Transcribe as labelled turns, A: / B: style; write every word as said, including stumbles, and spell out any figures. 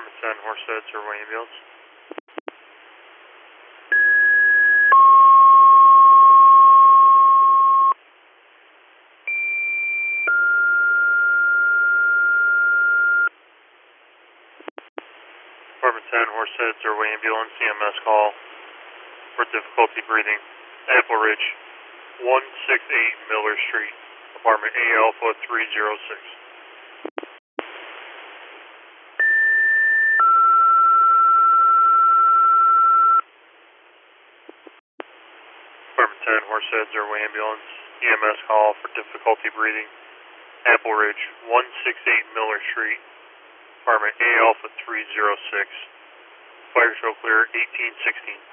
A: Department ten, Horseheads, Airway Ambulance. Department ten, Horseheads, Airway Ambulance, E M S call for difficulty breathing. Apple Ridge, one sixty-eight Miller Street, apartment A Alpha three oh six. Department ten, Horseheads, Airway Ambulance, E M S call for difficulty breathing. Apple Ridge, one sixty-eight Miller Street, apartment A Alpha three oh six. Fire show clear, eighteen sixteen.